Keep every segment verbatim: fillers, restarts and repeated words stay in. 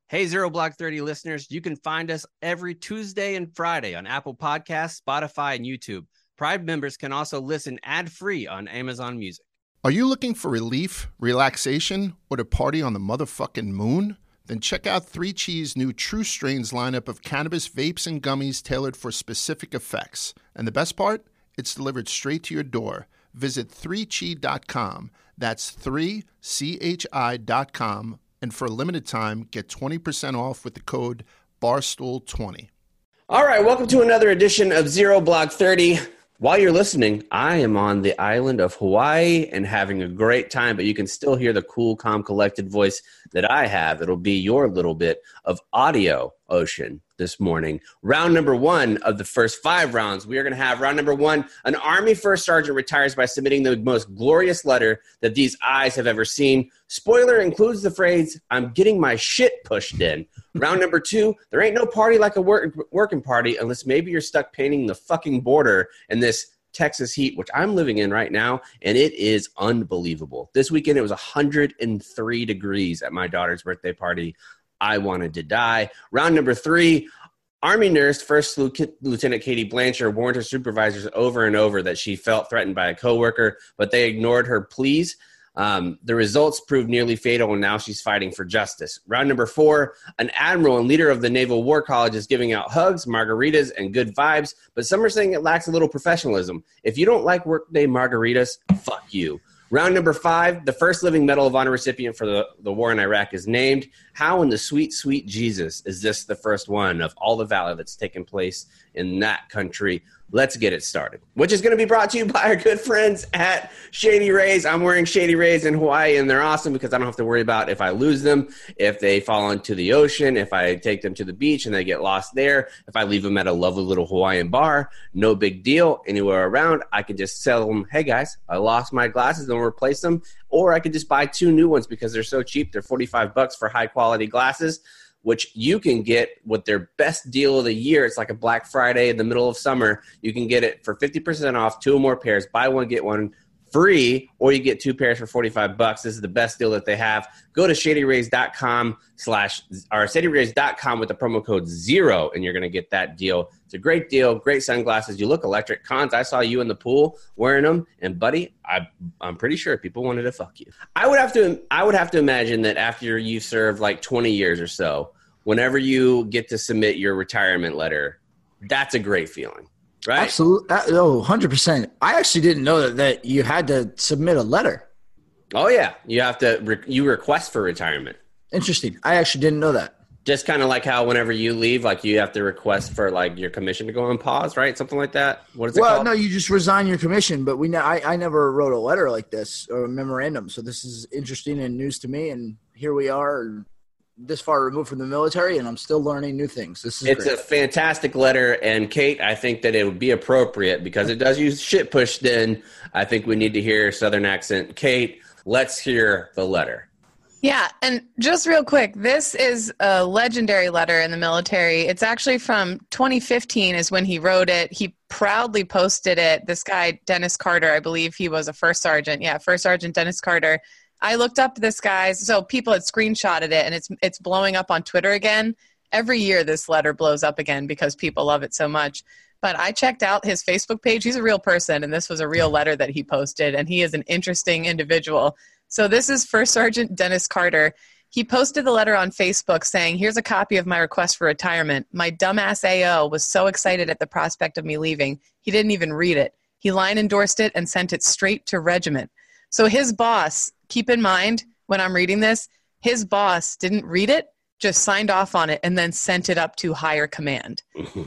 Hey, Zero Block thirty listeners, you can find us every Tuesday and Friday on Apple Podcasts, Spotify, and YouTube. Pride members can also listen ad-free on Amazon Music. Are you looking for relief, relaxation, or to party on the motherfucking moon? Then check out three Chees' new True Strains lineup of cannabis vapes and gummies tailored for specific effects. And the best part? It's delivered straight to your door. Visit three chi dot com. That's three C H I dot com. And for a limited time, get twenty percent off with the code barstool twenty. All right, welcome to another edition of Zero Block thirty. While you're listening, I am on the island of Hawaii and having a great time, but you can still hear the cool, calm, collected voice that I have. It'll be your little bit of audio ocean this morning. Round number one of the first five rounds. We are going to have round number one. An Army First Sergeant retires by submitting the most glorious letter that these eyes have ever seen. Spoiler includes the phrase, "I'm getting my shit pushed in." Round number two, there ain't no party like a work, working party unless maybe you're stuck painting the fucking border in this Texas heat, which I'm living in right now, and it is unbelievable. This weekend, it was one hundred three degrees at my daughter's birthday party. I wanted to die. Round number three, Army nurse First Lieutenant Katie Blanchard warned her supervisors over and over that she felt threatened by a coworker, but they ignored her pleas. Um, the results proved nearly fatal, and now she's fighting for justice. Round number four, an admiral and leader of the Naval War College is giving out hugs, margaritas, and good vibes, but some are saying it lacks a little professionalism. If you don't like workday margaritas, fuck you. Round number five, the first living Medal of Honor recipient for the, the war in Iraq is named. How in the sweet, sweet Jesus is this the first one of all the valor that's taken place in that country? Let's get it started, which is going to be brought to you by our good friends at Shady Rays. I'm wearing Shady Rays in Hawaii, and they're awesome because I don't have to worry about if I lose them, if they fall into the ocean, if I take them to the beach and they get lost there, if I leave them at a lovely little Hawaiian bar, no big deal. Anywhere around, I can just tell them, hey, guys, I lost my glasses and replace them, or I could just buy two new ones because they're so cheap. They're forty-five bucks for high-quality glasses, which you can get with their best deal of the year. It's like a Black Friday in the middle of summer. You can get it for fifty percent off, two or more pairs. Buy one, get one free, or you get two pairs for forty-five bucks. This is the best deal that they have. Go to shadyrays.com slash or shadyrays.com with the promo code zero, and you're going to get that deal. It's a great deal, great sunglasses. You look electric. Cons, I saw you in the pool wearing them, and buddy, I, I'm pretty sure people wanted to fuck you. I would have to, I would have to imagine that after you served like twenty years or so, whenever you get to submit your retirement letter, that's a great feeling, right? Absolutely. Oh, one hundred percent. I actually didn't know that, that you had to submit a letter. Oh, yeah. You have to re- – you request for retirement. Interesting. I actually didn't know that. Just kind of like how whenever you leave, like you have to request for like your commission to go on pause, right? Something like that. What is it well, called? Well, no, you just resign your commission. But we, ne- I, I never wrote a letter like this or a memorandum. So this is interesting and news to me. And here we are this far removed from the military, and I'm still learning new things. This is It's great. a fantastic letter. And Kate, I think that it would be appropriate because it does use shit pushed in. I think we need to hear a Southern accent. Kate, let's hear the letter. Yeah, and just real quick, this is a legendary letter in the military. It's actually from twenty fifteen is when he wrote it. He proudly posted it. This guy, Dennis Carter, I believe he was a first sergeant. Yeah, First Sergeant Dennis Carter. I looked up this guy's, so people had screenshotted it, and it's it's blowing up on Twitter again. Every year this letter blows up again because people love it so much. But I checked out his Facebook page. He's a real person, and this was a real letter that he posted, and he is an interesting individual. So this is First Sergeant Dennis Carter. He posted the letter on Facebook saying, here's a copy of my request for retirement. My dumbass A O was so excited at the prospect of me leaving, he didn't even read it. He line endorsed it and sent it straight to regiment. So his boss, keep in mind, when I'm reading this, his boss didn't read it, just signed off on it, and then sent it up to higher command.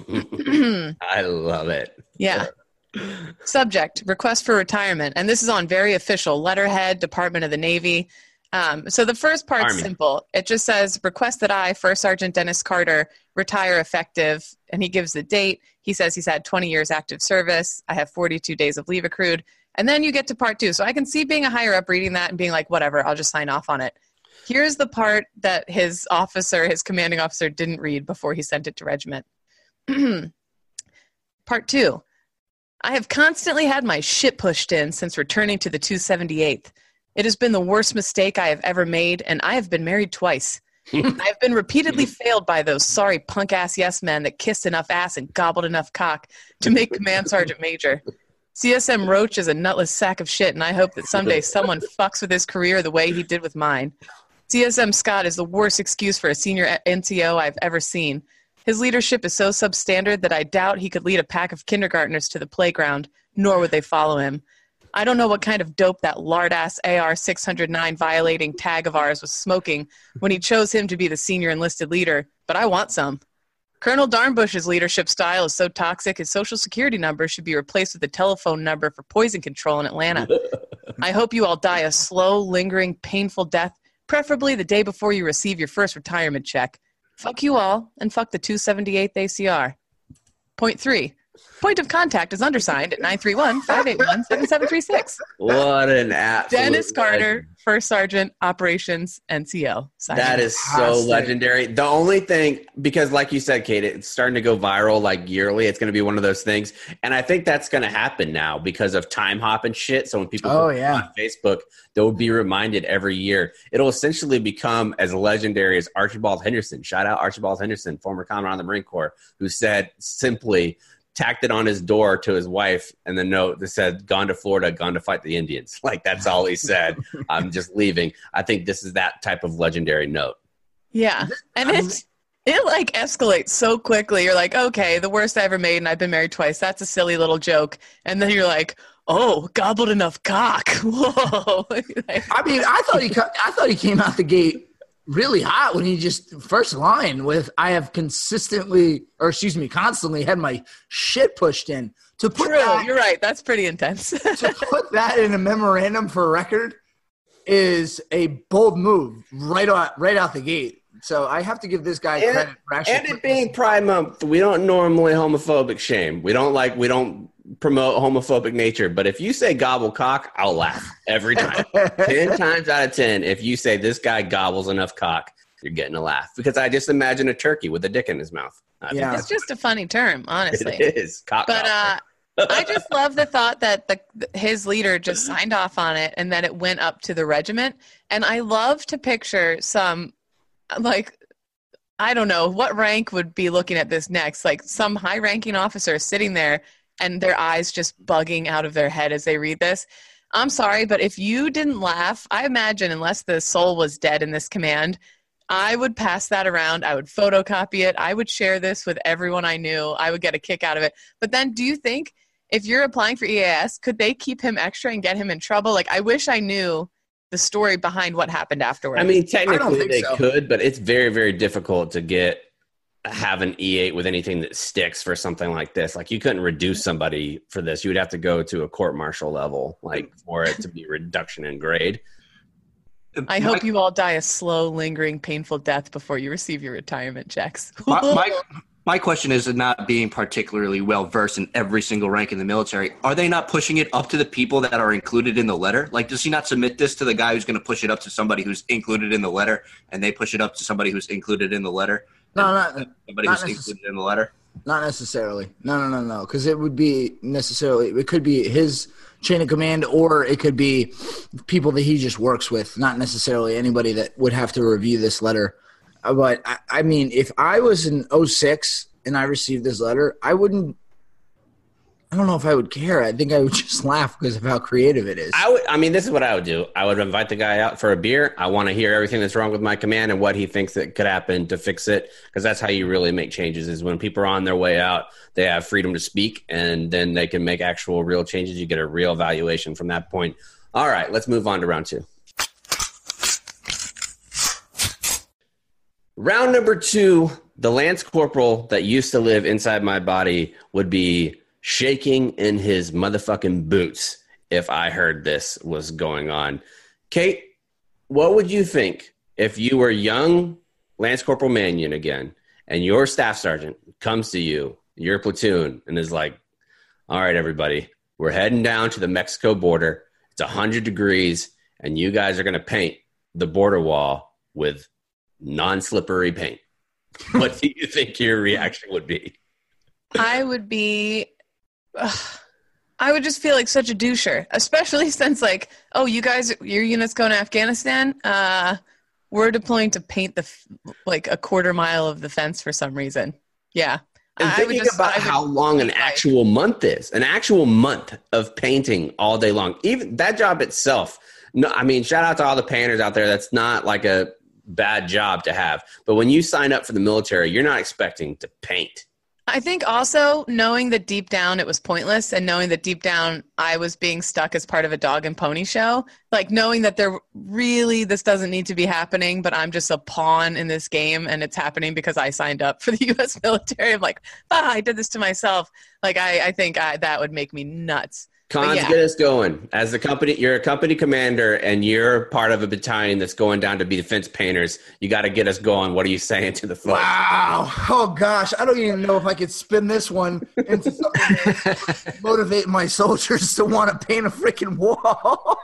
I love it. Yeah. Subject, request for retirement. And this is on very official letterhead, Department of the Navy. Um, so the first part's Army. simple. It just says, request that I, First Sergeant Dennis Carter, retire effective. And he gives the date. He says he's had twenty years active service. I have forty-two days of leave accrued. And then you get to part two. So I can see being a higher up reading that and being like, whatever, I'll just sign off on it. Here's the part that his officer, his commanding officer, didn't read before he sent it to regiment. Part two. I have constantly had my shit pushed in since returning to the two seventy-eighth. It has been the worst mistake I have ever made, and I have been married twice. I've been repeatedly failed by those sorry punk-ass yes men that kissed enough ass and gobbled enough cock to make Command Sergeant Major. C S M Roach is a nutless sack of shit, and I hope that someday someone fucks with his career the way he did with mine. C S M Scott is the worst excuse for a senior N C O I've ever seen. His leadership is so substandard that I doubt he could lead a pack of kindergartners to the playground, nor would they follow him. I don't know what kind of dope that lard-ass A R six oh nine violating tag of ours was smoking when he chose him to be the senior enlisted leader, but I want some. Colonel Darnbush's leadership style is so toxic his social security number should be replaced with a telephone number for poison control in Atlanta. I hope you all die a slow, lingering, painful death, preferably the day before you receive your first retirement check. Fuck you all, and fuck the two seventy-eighth A C R. Point three. Point of contact is undersigned at nine three one, five eight one, seven seven three six. What an absolute Dennis Carter, legend. First Sergeant, Operations, N C O. Signing That off. is so legendary. The only thing, because like you said, Kate, it's starting to go viral like yearly. It's going to be one of those things. And I think that's going to happen now because of time hop and shit. So when people Oh, go yeah. on Facebook, they'll be reminded every year. It'll essentially become as legendary as Archibald Henderson. Shout out Archibald Henderson, former commandant of the Marine Corps, who said simply, tacked it on his door to his wife and the note that said, gone to Florida, gone to fight the Indians. Like, that's all he said. I'm just leaving. I think this is that type of legendary note. Yeah. And it's, it like escalates so quickly. You're like, okay, the worst I ever made, and I've been married twice. That's a silly little joke. And then you're like, oh, gobbled enough cock. Whoa. I mean, I thought he cu- I thought he came out the gate really hot when he just first line with I have consistently or excuse me constantly had my shit pushed in to put True, that, you're right. That's pretty intense. to put that in a memorandum for record is a bold move right out right out the gate. So I have to give this guy And, credit for actually and it being Pride Month, we don't normally homophobic shame. We don't like, we don't promote homophobic nature. But if you say gobble cock, I'll laugh every time. ten times out of ten, if you say this guy gobbles enough cock, you're getting a laugh. Because I just imagine a turkey with a dick in his mouth. I think Yeah. It's that's just a funny term, honestly. it is. Cock But uh, gobbler. I just love the thought that the, his leader just signed off on it and that it went up to the regiment. And I love to picture some, like, I don't know, what rank would be looking at this next? Like some high-ranking officer sitting there and their eyes just bugging out of their head as they read this. I'm sorry, but if you didn't laugh, I imagine unless the soul was dead in this command, I would pass that around. I would photocopy it. I would share this with everyone I knew. I would get a kick out of it. But then do you think if you're applying for E A S, could they keep him extra and get him in trouble? Like, I wish I knew the story behind what happened afterwards. I mean, technically think they so. could, but it's very, very difficult to get have an E eight with anything that sticks for something like this. Like, you couldn't reduce somebody for this. You would have to go to a court martial level, like, for it to be reduction in grade. I hope you all die a slow, lingering, painful death before you receive your retirement checks. my, my, my question is not being particularly well versed in every single rank in the military. Are they not pushing it up to the people that are included in the letter? Like, does he not submit this to the guy who's going to push it up to somebody who's included in the letter, and they push it up to somebody who's included in the letter? No, not Somebody not who's necess- included in the letter? Not necessarily. No, no, no, no. Because it would be necessarily, it could be his chain of command or it could be people that he just works with, not necessarily anybody that would have to review this letter. Uh, But, I, I mean, if I was in oh six and I received this letter, I wouldn't, I don't know if I would care. I think I would just laugh because of how creative it is. I would. I mean, this is what I would do. I would invite the guy out for a beer. I want to hear everything that's wrong with my command and what he thinks that could happen to fix it. Because that's how you really make changes. Is when people are on their way out, they have freedom to speak, and then they can make actual, real changes. You get a real evaluation from that point. All right, let's move on to round two. Round number two. The Lance Corporal that used to live inside my body would be shaking in his motherfucking boots if I heard this was going on. Kate, what would you think if you were young Lance Corporal Mannion again and your staff sergeant comes to you, your platoon, and is like, all right, everybody, we're heading down to the Mexico border. It's one hundred degrees, and you guys are going to paint the border wall with non-slippery paint. What do you think your reaction would be? I would be, ugh, I would just feel like such a doucher, especially since like, oh, you guys, your unit's going to Afghanistan. Uh, we're deploying to paint the f- like a quarter mile of the fence for some reason. Yeah. And I thinking would just, about I would how long an like- actual month is, an actual month of painting all day long, even that job itself. No, I mean, shout out to all the painters out there. That's not like a bad job to have. But when you sign up for the military, you're not expecting to paint. I think also knowing that deep down it was pointless, and knowing that deep down I was being stuck as part of a dog and pony show, like knowing that there really, this doesn't need to be happening, but I'm just a pawn in this game and it's happening because I signed up for the U S military. I'm like, ah, I did this to myself. Like, I, I think I, that would make me nuts. Cons, yeah. get us going. As the company, you're a company commander and you're part of a battalion that's going down to be defense painters. You got to get us going. What are you saying to the folks? Wow. Oh, gosh. I don't even know if I could spin this one into something that would motivate my soldiers to want to paint a freaking wall.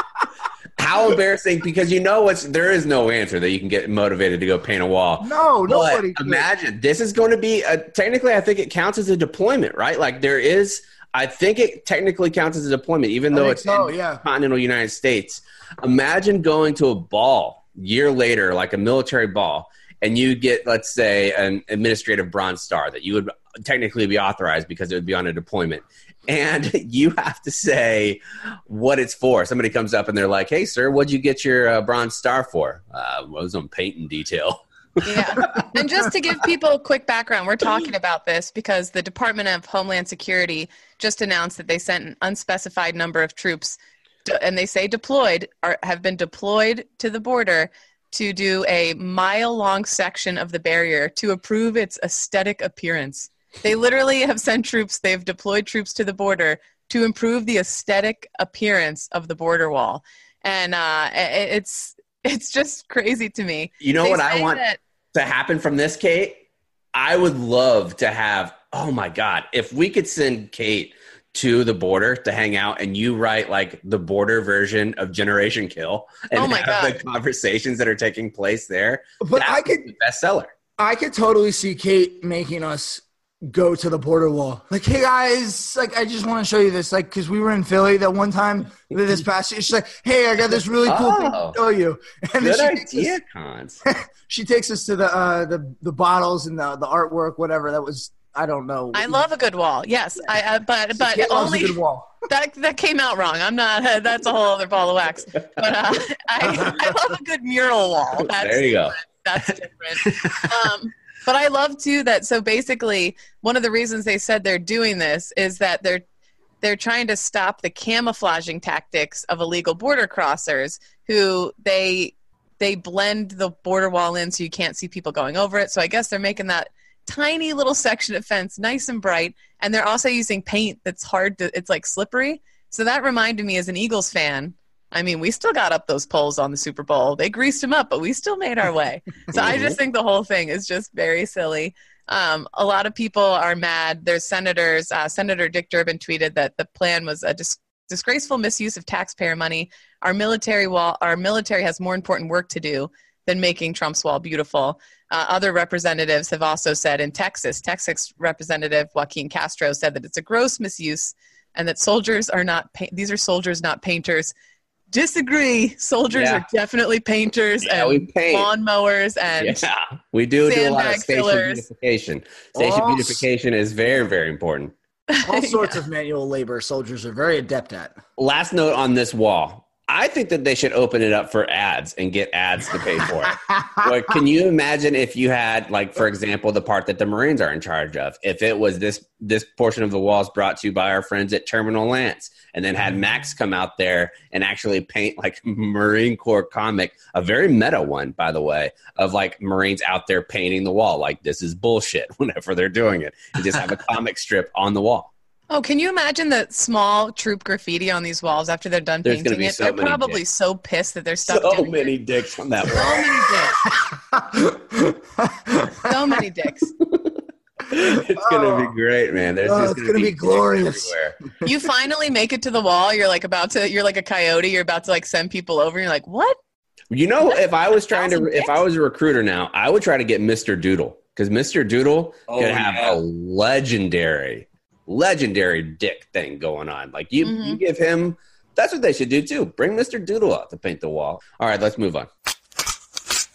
How embarrassing, because you know what's, there is no answer that you can get motivated to go paint a wall. No, But nobody could. imagine, this is going to be, a, technically I think it counts as a deployment, right? Like there is, I think it technically counts as a deployment, even I though think it's so, in yeah. the continental United States. Imagine going to a ball year later, like a military ball, and you get, let's say, an administrative Bronze Star that you would technically be authorized because it would be on a deployment. And you have to say what it's for. Somebody comes up and they're like, hey, sir, what'd you get your uh, Bronze Star for? Uh, well, it was on painting detail. Yeah. And just to give people a quick background, we're talking about this because the Department of Homeland Security just announced that they sent an unspecified number of troops, to, and they say deployed, are, have been deployed to the border to do a mile-long section of the barrier to improve its aesthetic appearance. They literally have sent troops, they've deployed troops to the border to improve the aesthetic appearance of the border wall. And uh, it, it's it's just crazy to me. You know They what I say want that- to happen from this, Kate? I would love to have, oh my God, if we could send Kate to the border to hang out and you write like the border version of Generation Kill and Oh my have God. the conversations that are taking place there. But that I would could- be bestseller. I could totally see Kate making us go to the border wall. Like, hey guys, like I just want to show you this. Like, because we were in Philly that one time this past year. She's like, hey, I got this really cool thing Oh. to show you. And Good then she takes, idea, us, Cons. she takes us to the uh, the the bottles and the the artwork, whatever. That was I don't know. I love a good wall. Yes, I, I but but Kate loves only a good wall. that that came out wrong. I'm not. Uh, that's a whole other ball of wax. But uh, I I love a good mural wall. That's There you go. That's different. Um, but I love too that. So basically, one of the reasons they said they're doing this is that they're they're trying to stop the camouflaging tactics of illegal border crossers who they they blend the border wall in so you can't see people going over it. So I guess they're making that tiny little section of fence nice and bright, and they're also using paint that's hard to, it's like slippery. So that reminded me as an Eagles fan, I mean, we still got up those poles on the Super Bowl. They greased them up, but we still made our way. So I just think the whole thing is just very silly. Um, a lot of people are mad. There's senators. Uh, Senator Dick Durbin tweeted that the plan was a dis- disgraceful misuse of taxpayer money. Our military wall, our military has more important work to do than making Trump's wall beautiful. Uh, other representatives have also said in Texas, Texas Representative Joaquin Castro said that it's a gross misuse and that soldiers are not, pa- these are soldiers, not painters. Disagree. Soldiers Yeah. are definitely painters Yeah, and we paint. lawnmowers and Yeah, we do do a lot of sandbag station fillers. beautification. Station All- beautification is very, very important. All sorts of manual labor soldiers are very adept at. Last note on this wall. I think that they should open it up for ads and get ads to pay for it. Like, can you imagine if you had, like, for example, the part that the Marines are in charge of? If it was this this portion of the walls brought to you by our friends at Terminal Lance, and then had Max come out there and actually paint like Marine Corps comic, a very meta one, by the way, of like Marines out there painting the wall. Like, this is bullshit whenever they're doing it. And just have a comic strip on the wall. Oh, can you imagine the small troop graffiti on these walls after they're done There's gonna painting be it? so they're many probably dicks. so pissed that they're stuck So doing many it. dicks on that So wall. many dicks. So many dicks. It's gonna be great, man. There's Oh, just it's gonna, gonna be dicks glorious. everywhere. You finally make it to the wall. You're like about to. You're like a coyote. You're about to like send people over. And you're like, what? You know, if I was trying to, Thousand if I was a recruiter now, I would try to get Mister Doodle, because Mister Doodle Oh, could have yeah. a legendary, legendary dick thing going on. Like you, Mhm. you give him. That's what they should do too. Bring Mister Doodle out to paint the wall. All right, let's move on.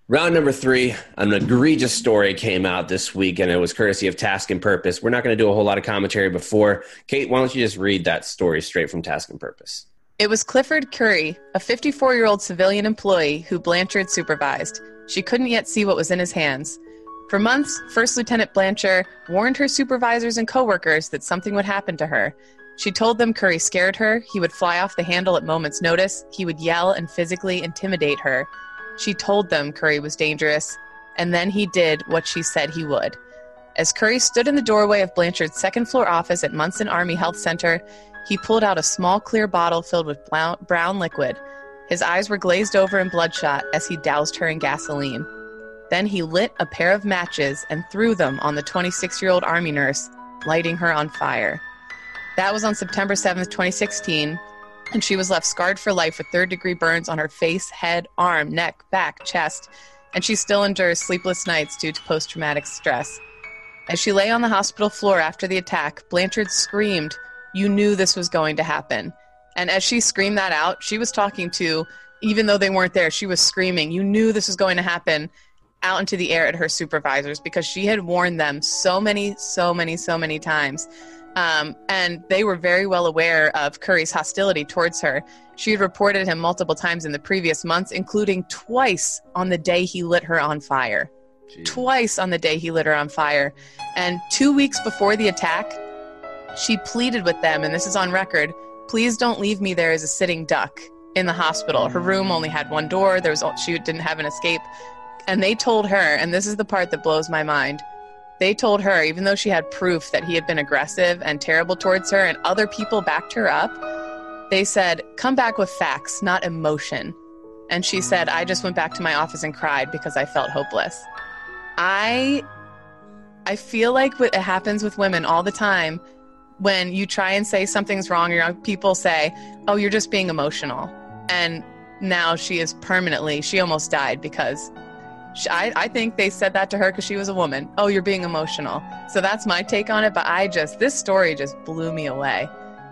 Round number three, an egregious story came out this week, and it was courtesy of Task and Purpose. We're not going to do a whole lot of commentary before. Kate, why don't you just read that story straight from Task and Purpose? It was Clifford Curry, a fifty-four-year-old civilian employee who Blanchard supervised. She couldn't yet see what was in his hands. For months, First Lieutenant Blanchard warned her supervisors and coworkers that something would happen to her. She told them Curry scared her, he would fly off the handle at moment's notice, he would yell and physically intimidate her. She told them Curry was dangerous, and then he did what she said he would. As Curry stood in the doorway of Blanchard's second-floor office at Munson Army Health Center, he pulled out a small clear bottle filled with brown liquid. His eyes were glazed over and bloodshot as he doused her in gasoline. Then he lit a pair of matches and threw them on the twenty-six-year-old Army nurse, lighting her on fire. That was on September seventh, twenty sixteen, and she was left scarred for life with third-degree burns on her face, head, arm, neck, back, chest, and she still endures sleepless nights due to post-traumatic stress. As she lay on the hospital floor after the attack, Blanchard screamed, "You knew this was going to happen." And as she screamed that out, she was talking to, even though they weren't there, she was screaming, "You knew this was going to happen," out into the air at her supervisors because she had warned them so many, so many, so many times. Um, and they were very well aware of Curry's hostility towards her. She had reported him multiple times in the previous months, including twice on the day he lit her on fire. Jeez. Twice on the day he lit her on fire. And two weeks before the attack, she pleaded with them, and this is on record, "Please don't leave me there as a sitting duck in the hospital." Her room only had one door. There was she didn't have an escape. And they told her, and this is the part that blows my mind, they told her, even though she had proof that he had been aggressive and terrible towards her and other people backed her up, they said, "Come back with facts, not emotion." And she said, "I just went back to my office and cried because I felt hopeless." I I feel like what happens with women all the time when you try and say something's wrong, or people say, "Oh, you're just being emotional." And now she is permanently, she almost died because she, I, I think they said that to her because she was a woman. "Oh, you're being emotional." So that's my take on it. But I just, this story just blew me away.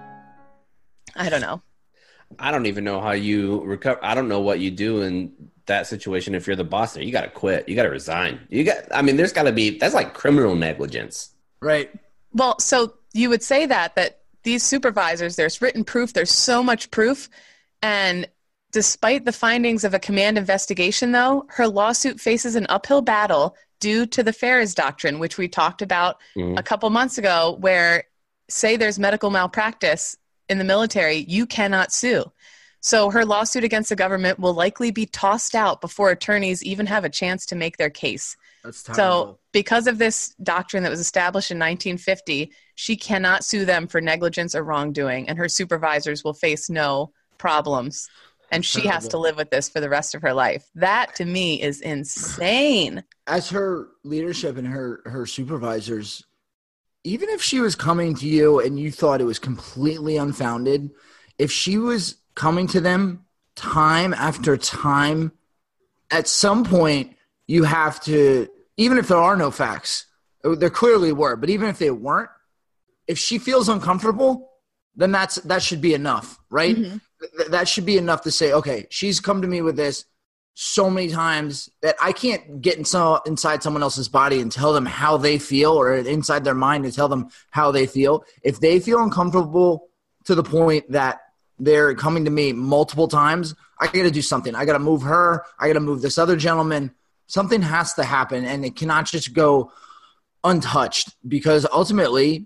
I don't know. I don't even know how you recover. I don't know what you do in that situation. If you're the boss there, you got to quit. You got to resign. You got, I mean, there's got to be, that's like criminal negligence. Right. Well, so you would say that, that these supervisors, there's written proof, there's so much proof. And despite the findings of a command investigation, though, her lawsuit faces an uphill battle due to the Ferris Doctrine, which we talked about mm-hmm. a couple months ago, where, say there's medical malpractice in the military, you cannot sue. So her lawsuit against the government will likely be tossed out before attorneys even have a chance to make their case. That's terrible. So because of this doctrine that was established in nineteen fifty, she cannot sue them for negligence or wrongdoing, and her supervisors will face no problems. And she has to live with this for the rest of her life. That, to me, is insane. As her leadership and her, her supervisors, even if she was coming to you and you thought it was completely unfounded, if she was coming to them time after time, at some point you have to, even if there are no facts, there clearly were, but even if they weren't, if she feels uncomfortable, then that's that should be enough, right? Mm-hmm. Th- that should be enough to say, okay, she's come to me with this so many times that I can't get in so, inside someone else's body and tell them how they feel, or inside their mind and tell them how they feel. If they feel uncomfortable to the point that they're coming to me multiple times, I got to do something. I got to move her. I got to move this other gentleman. Something has to happen, and it cannot just go untouched, because ultimately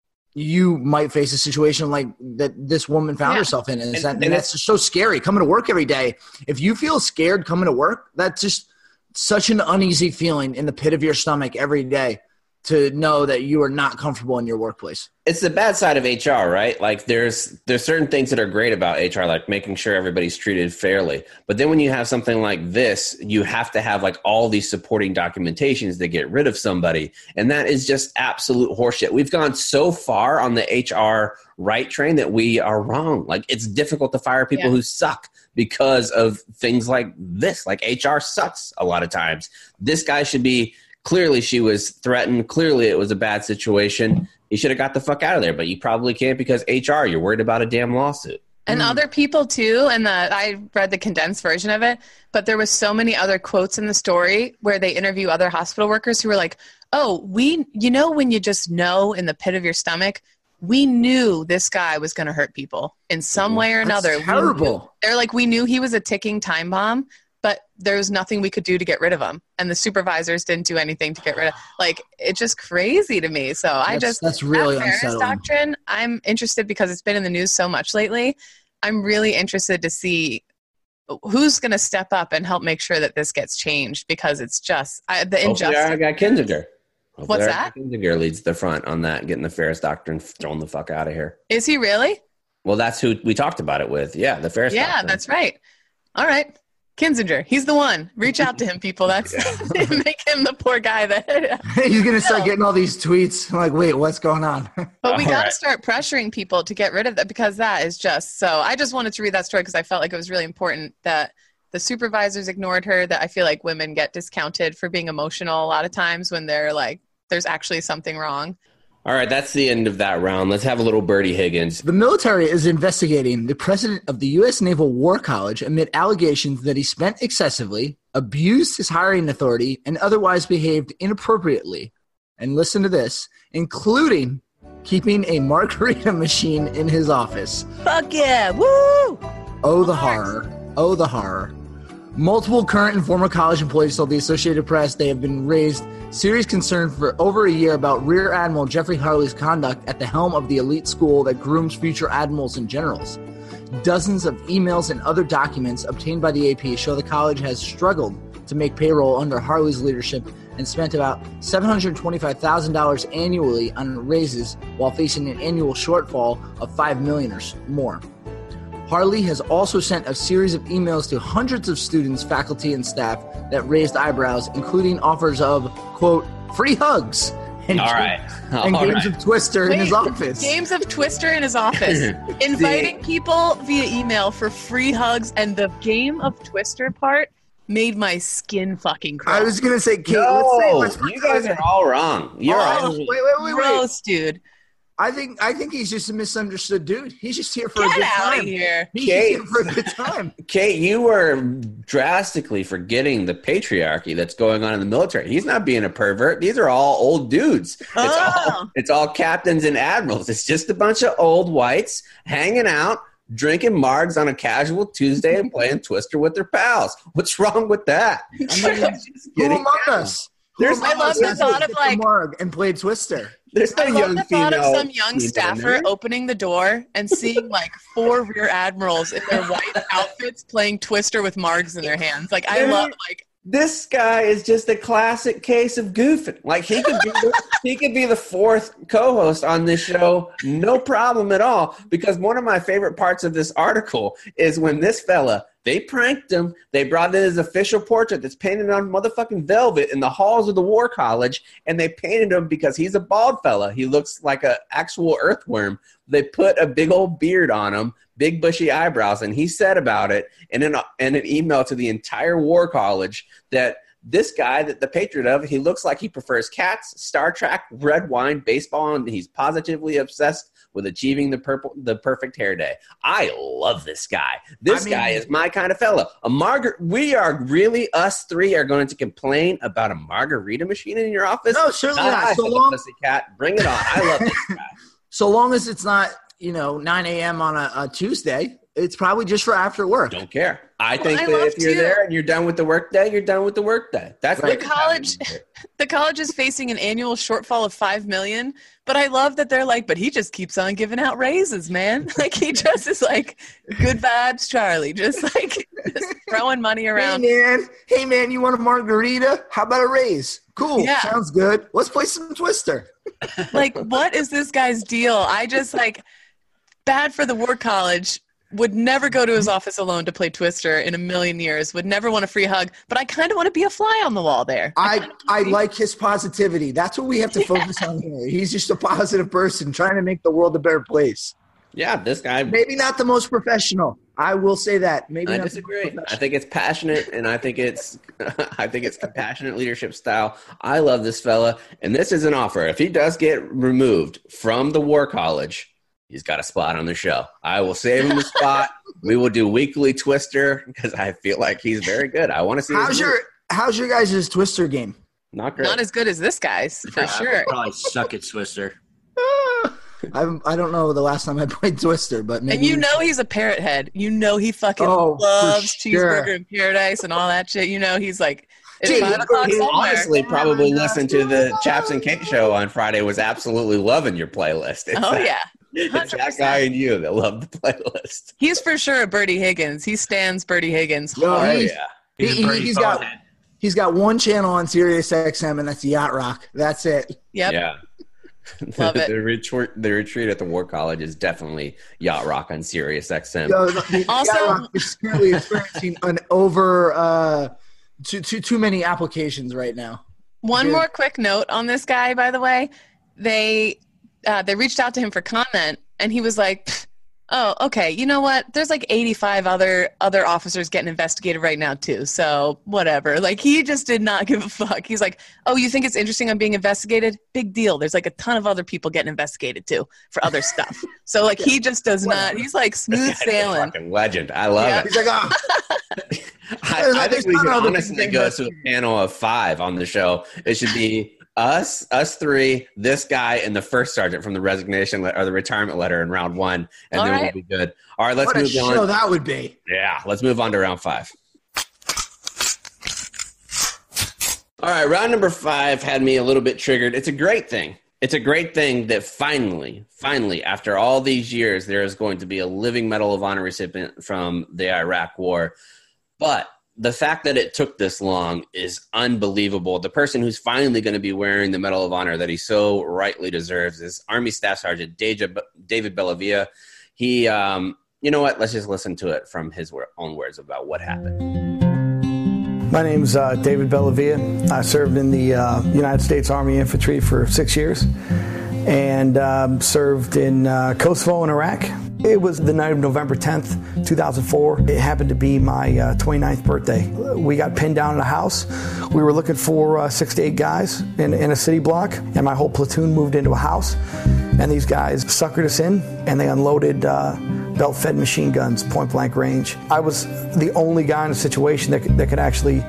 you might face a situation like that this woman found yeah. herself in. And, and, that, and, and that's just so scary coming to work every day. If you feel scared coming to work, that's just such an uneasy feeling in the pit of your stomach every day to know that you are not comfortable in your workplace. It's the bad side of H R, right? Like there's there's certain things that are great about H R, like making sure everybody's treated fairly. But then when you have something like this, you have to have like all these supporting documentations to get rid of somebody. And that is just absolute horseshit. We've gone so far on the H R right train that we are wrong. Like it's difficult to fire people yeah. who suck because of things like this. Like H R sucks a lot of times. This guy should be, clearly she was threatened. Clearly it was a bad situation. You should have got the fuck out of there, but you probably can't because H R, you're worried about a damn lawsuit. And mm. other people too. And the, I read the condensed version of it, but there was so many other quotes in the story where they interview other hospital workers who were like, oh, we, you know, when you just know in the pit of your stomach, we knew this guy was going to hurt people in some way or another. That's terrible. They're like, we knew he was a ticking time bomb, but there was nothing we could do to get rid of him. And the supervisors didn't do anything to get rid of Like, it's just crazy to me. So that's, I just, that's really that fairness unsettling. doctrine, I'm interested because it's been in the news so much lately. I'm really interested to see who's going to step up and help make sure that this gets changed, because it's just I, the injustice. Hopefully I got Kinzinger. Hopefully What's our that? Kinzinger leads the front on that, getting the Ferris doctrine thrown the fuck out of here. Is he really? Well, that's who we talked about it with. Yeah, the Ferris Yeah, doctrine. that's right. All right. Kinzinger, he's the one. Reach out to him, people. That's make him the poor guy that he's gonna start getting all these tweets. I'm like, wait, what's going on? But we got to right. start pressuring people to get rid of that, because that is just so. I just wanted to read that story because I felt like it was really important that the supervisors ignored her. That I feel like women get discounted for being emotional a lot of times when they're like, there's actually something wrong. All right, that's the end of that round. Let's have a little Birdie Higgins. The military is investigating the president of the U S Naval War College amid allegations that he spent excessively, abused his hiring authority, and otherwise behaved inappropriately. And listen to this, including keeping a margarita machine in his office. Fuck yeah. Woo! Oh, the horror. Oh, the horror. Multiple current and former college employees told the Associated Press they have been raised serious concern for over a year about Rear Admiral Jeffrey Harley's conduct at the helm of the elite school that grooms future admirals and generals. Dozens of emails and other documents obtained by the A P show the college has struggled to make payroll under Harley's leadership and spent about seven hundred twenty-five thousand dollars annually on raises while facing an annual shortfall of five million dollars or more. Harley has also sent a series of emails to hundreds of students, faculty, and staff that raised eyebrows, including offers of, quote, free hugs and, All right. All and games right. of Twister in Wait, his office. Games of Twister in his office. Inviting people via email for free hugs, and the game of Twister part made my skin fucking crawl. I was going to say, Kate, No, let's say, let's you guys are all wrong. You're Oh, all wait, wait, wait, wait. Gross, dude. I think I think he's just a misunderstood dude. He's just here for Get a good out time. of here. He's Kate. just here for a good time. Kate, you were drastically forgetting the patriarchy that's going on in the military. He's not being a pervert. These are all old dudes. It's, Oh. all, it's all captains and admirals. It's just a bunch of old whites hanging out, drinking margs on a casual Tuesday and playing Twister with their pals. What's wrong with that? I mean, Just who getting among down. us? There's Who I among love us the has thought of, hit the like- marg and played Twister. There's no I love young the thought of female some young people in staffer there. opening the door and seeing like four rear admirals in their white outfits playing Twister with margs in their hands. Like, I Dude. love, like, This guy is just a classic case of goofing. Like he could be, the, he could be the fourth co-host on this show, no problem at all. Because one of my favorite parts of this article is when this fella, they pranked him. They brought in his official portrait that's painted on motherfucking velvet in the halls of the War College, and they painted him because he's a bald fella. He looks like an actual earthworm. They put a big old beard on him, big bushy eyebrows, and he said about it in an, in an email to the entire War College that this guy that the patriot of, he looks like he prefers cats, Star Trek, red wine, baseball, and he's positively obsessed with achieving the purple, the perfect hair day. I love this guy. This I mean- guy is my kind of fella. A margar- we are really, us three are going to complain about a margarita machine in your office? No, certainly Not not. I, So Philip long, Pussycat. Bring it on. I love this guy. so long as it's not, you know, nine a.m. on a, a Tuesday, it's probably just for after work. Don't care. I Well, think I that love if you're too- there and you're done with the workday, you're done with the workday. That's Right. what The college- the college is facing an annual shortfall of five million dollars, but I love that they're like, but he just keeps on giving out raises, man. Like, he just is like, good vibes, Charlie. Just like just throwing money Hey around. man, hey man, you want a margarita? How about a raise? Cool, Yeah. sounds good. Let's play some Twister. Like, what is this guy's deal? I just like, bad for the War College. Would never go to his office alone to play Twister in a million years. Would never want a free hug, but I kind of want to be a fly on the wall there. I, I like his positivity. That's what we have to focus on here. He's just a positive person trying to make the world a better place. Yeah, this guy. Maybe not the most professional. I will say that. Maybe I not disagree. The most I professional. think it's passionate, and I think it's, I think it's compassionate leadership style. I love this fella, and this is an offer. If he does get removed from the War College, he's got a spot on the show. I will save him a spot. We will do weekly Twister because I feel like he's very good. I want to see. How's his your move. How's your guys' Twister game? Not great. Not as good as this guy's, for sure. Probably suck at Twister. I I don't know the last time I played Twister, but maybe And you know he's a parrot head. You know he fucking Oh, for loves sure. cheeseburger in paradise and all that shit. You know he's like, it's Dude, five o'clock he somewhere. Honestly, probably listened to the Chaps and Kate show on Friday. Was absolutely loving your playlist. It's Oh that, yeah, it's that guy and you that love the playlist. he's for sure a Bertie Higgins. He stands Bertie Higgins. Yo, hard. Oh he's- yeah. he, He's a he, Bertie he's got bonehead. he's got one channel on Sirius X M, and that's Yacht Rock. That's it. Yep. Yeah. Love the, it. the retreat, the retreat at the War College is definitely Yacht Rock on Sirius X M. Yo, the- Also- Yacht Rock is currently experiencing an over uh, too too too many applications right now. One Dude. more quick note on this guy, by the way. They uh, they reached out to him for comment, and he was like, "Oh, okay. You know what? There's like eighty-five other other officers getting investigated right now too. So whatever." Like he just did not give a fuck. He's like, "Oh, you think it's interesting I'm being investigated? Big deal. There's like a ton of other people getting investigated too for other stuff." So like he just does not. He's like smooth This guy's a sailing. fucking legend. I love Yeah. it. He's like, oh, I, I There's think we not should other honestly people go to a investigating. panel of five on the show. It should be us, us three, this guy, and the first sergeant from the resignation le- or the retirement letter in round one, and All then right. we'll be good. All right, let's what a move show on. that would be. Yeah, let's move on to round five. All right, round number five had me a little bit triggered. It's a great thing. It's a great thing that finally, finally, after all these years, there is going to be a living Medal of Honor recipient from the Iraq War. But the fact that it took this long is unbelievable. The person who's finally going to be wearing the Medal of Honor that he so rightly deserves is Army Staff Sergeant David Bellavia. He, um, you know what? Let's just listen to it from his wor- own words about what happened. My name's uh, David Bellavia. I served in the uh, United States Army Infantry for six years and um, served in uh, Kosovo and Iraq. It was the night of November tenth, two thousand four. It happened to be my uh, twenty-ninth birthday. We got pinned down in a house. We were looking for uh, six to eight guys in, in a city block, and my whole platoon moved into a house. And these guys suckered us in, and they unloaded uh, belt-fed machine guns, point-blank range. I was the only guy in a situation that could, that could actually,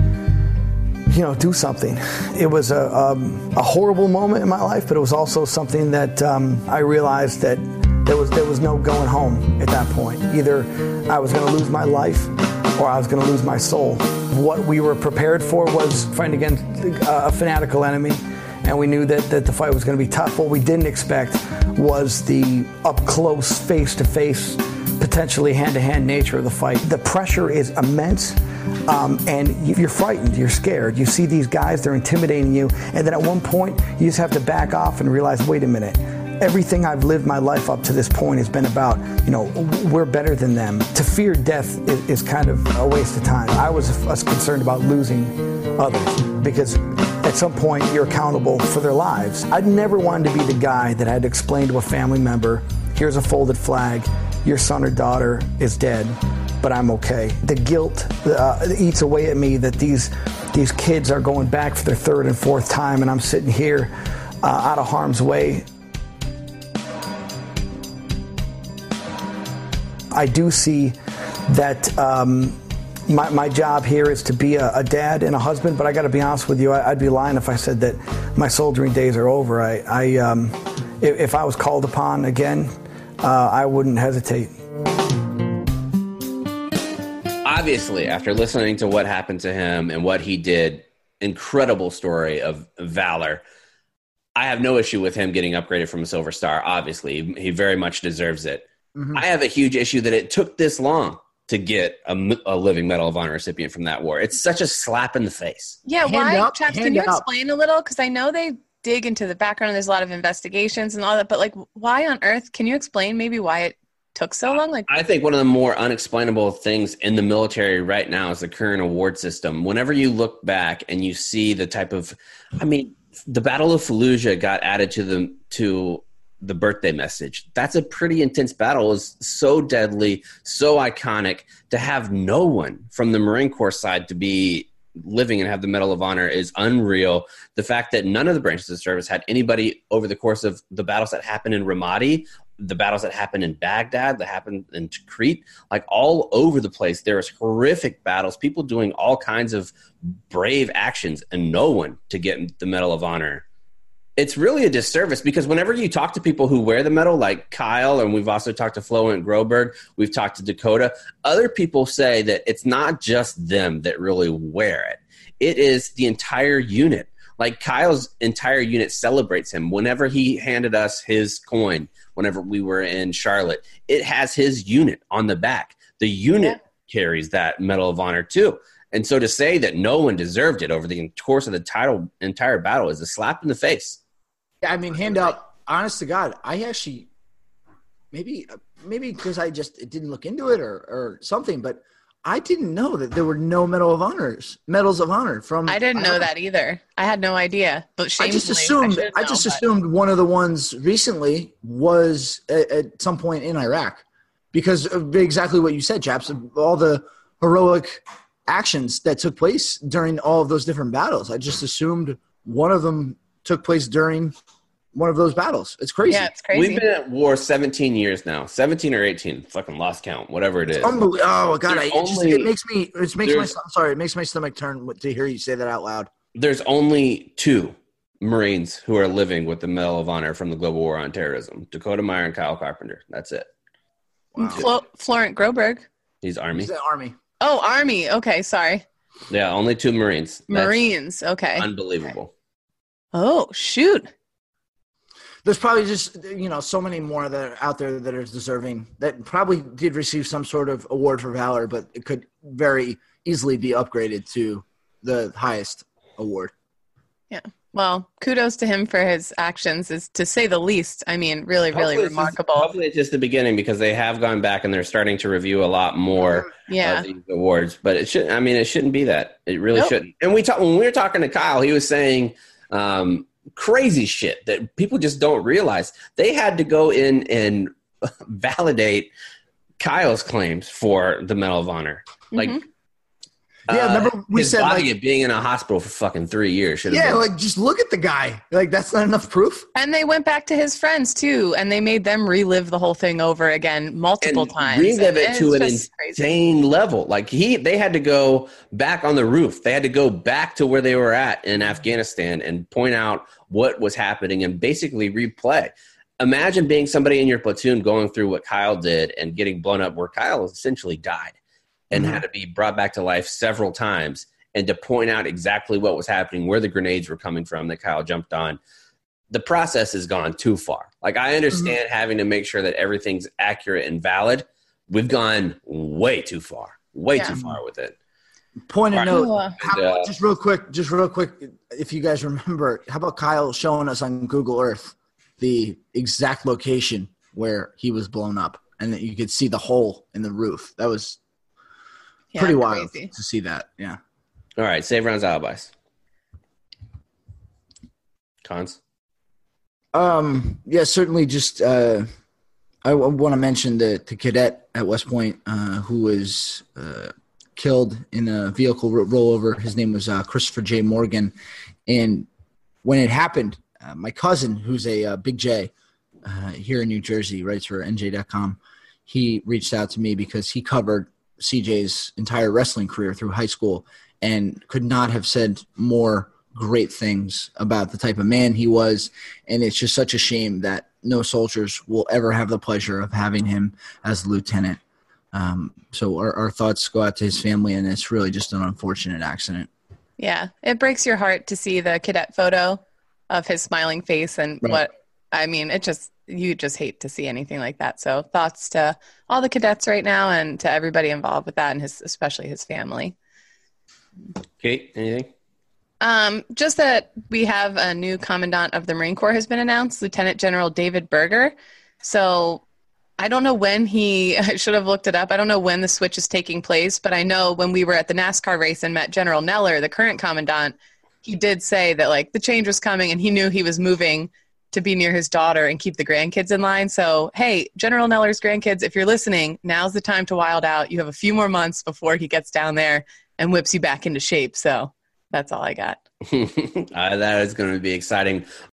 you know, do something. It was a, um, a horrible moment in my life, but it was also something that um, I realized that there was there was no going home at that point. Either I was going to lose my life, or I was going to lose my soul. What we were prepared for was fighting against a fanatical enemy, and we knew that, that the fight was going to be tough. What we didn't expect was the up-close, face-to-face, potentially hand-to-hand nature of the fight. The pressure is immense, um, and you're frightened, you're scared. You see these guys, they're intimidating you, and then at one point, you just have to back off and realize, wait a minute, everything I've lived my life up to this point has been about, you know, we're better than them. To fear death is, is kind of a waste of time. I was, was concerned about losing others because at some point you're accountable for their lives. I'd never wanted to be the guy that had to explain to a family member, here's a folded flag, your son or daughter is dead, but I'm okay. The guilt uh, eats away at me that these, these kids are going back for their third and fourth time, and I'm sitting here uh, out of harm's way. I do see that um, my, my job here is to be a, a dad and a husband, but I got to be honest with you, I, I'd be lying if I said that my soldiering days are over. I, I um, if, if I was called upon again, uh, I wouldn't hesitate. Obviously, after listening to what happened to him and what he did, incredible story of valor. I have no issue with him getting upgraded from a Silver Star. Obviously, he very much deserves it. Mm-hmm. I have a huge issue that it took this long to get a, a living Medal of Honor recipient from that war. It's such a slap in the face. Yeah, Hand why, up, Chaps, can hand you up. explain a little? Because I know they dig into the background. There's a lot of investigations and all that, but like, why on earth? Can you explain maybe why it took so long? Like, I think one of the more unexplainable things in the military right now is the current award system. Whenever you look back and you see the type of, I mean, the Battle of Fallujah got added to the to the birthday message. That's a pretty intense battle. It was so deadly, so iconic. To have no one from the Marine Corps side to be living and have the Medal of Honor is unreal. The fact that none of the branches of service had anybody over the course of the battles that happened in Ramadi the battles that happened in Baghdad, that happened in Crete, like all over the place. There's horrific battles, people doing all kinds of brave actions, and no one to get the Medal of Honor. It's really a disservice because whenever you talk to people who wear the medal, like Kyle, and we've also talked to Flo and Groberg, we've talked to Dakota, other people say that it's not just them that really wear it. It is the entire unit. Like Kyle's entire unit celebrates him. Whenever he handed us his coin, whenever we were in Charlotte, it has his unit on the back. The unit yeah. carries that Medal of Honor too. And so to say that no one deserved it over the course of the title, entire battle is a slap in the face. I mean, hand up, honest to God, I actually maybe maybe because I just didn't look into it or, or something, but I didn't know that there were no Medal of Honors, medals of honor from. I didn't know I that either. I had no idea. But I just assumed. I, I just know, assumed but. one of the ones recently was at, at some point in Iraq, because of exactly what you said, Chaps. All the heroic actions that took place during all of those different battles. I just assumed one of them took place during one of those battles. It's crazy. Yeah, it's crazy. We've been at war seventeen years now, seventeen or eighteen. Fucking lost count, whatever it is. Unbelievable. Oh God, I, it, only, just, it makes me. It makes my. Sorry, it makes my stomach turn to hear you say that out loud. There's only two Marines who are living with the Medal of Honor from the Global War on Terrorism: Dakota Meyer and Kyle Carpenter. That's it. Wow. Flo- Florent Groberg. He's Army. He's the Army. Oh, Army. Okay, sorry. Yeah, only two Marines. That's Marines. Okay. Unbelievable. Oh shoot. There's probably just, you know, so many more that are out there that are deserving, that probably did receive some sort of award for valor, but it could very easily be upgraded to the highest award. Yeah. Well, kudos to him for his actions, is to say the least. I mean, really, really hopefully remarkable. It's just, hopefully it's just the beginning, because they have gone back and they're starting to review a lot more yeah. of these awards. But it shouldn't. I mean, it shouldn't be that. It really nope. shouldn't. And we talk, when we were talking to Kyle, he was saying um, crazy shit that people just don't realize. They had to go in and validate Kyle's claims for the Medal of Honor. Like, Mm-hmm. Yeah, remember we his said body like being in a hospital for fucking three years. Should have yeah, been. like just look at the guy. Like that's not enough proof. And they went back to his friends too, and they made them relive the whole thing over again multiple and times. Relive and it to an insane crazy. level. Like he, they had to go back on the roof. They had to go back to where they were at in Afghanistan and point out what was happening and basically replay. Imagine being somebody in your platoon going through what Kyle did and getting blown up, where Kyle essentially died and mm-hmm. had to be brought back to life several times. And to point out exactly what was happening, where the grenades were coming from that Kyle jumped on. The process has gone too far. Like, I understand mm-hmm. having to make sure that everything's accurate and valid. We've gone way too far, way yeah. too far with it. Point of note, uh, how, uh, just real quick, just real quick, if you guys remember, how about Kyle showing us on Google Earth the exact location where he was blown up, and that you could see the hole in the roof? That was yeah, pretty wild crazy. to see that. Yeah. All right, save rounds, alibis. Cons? Um, yeah, certainly just uh, I w- want to mention the, the cadet at West Point uh, who was uh, killed in a vehicle ro- rollover. His name was uh, Christopher J. Morgan. And when it happened, uh, my cousin, who's a uh, Big J uh, here in New Jersey, writes for N J dot com, he reached out to me because he covered C J's entire wrestling career through high school and could not have said more great things about the type of man he was. And it's just such a shame that no soldiers will ever have the pleasure of having him as a lieutenant. Um, so our, our thoughts go out to his family, and it's really just an unfortunate accident. Yeah, it breaks your heart to see the cadet photo of his smiling face and right. what, I mean, it just, you just hate to see anything like that. So thoughts to all the cadets right now and to everybody involved with that, and his, especially his family. Kate, anything? Um, just that we have a new commandant of the Marine Corps has been announced, Lieutenant General David Berger. So I don't know when he, I should have looked it up. I don't know when the switch is taking place, but I know when we were at the NASCAR race and met General Neller, the current commandant, he did say that like the change was coming and he knew he was moving to be near his daughter and keep the grandkids in line. So, hey, General Neller's grandkids, if you're listening, now's the time to wild out. You have a few more months before he gets down there and whips you back into shape. So that's all I got. uh, that is going to be exciting.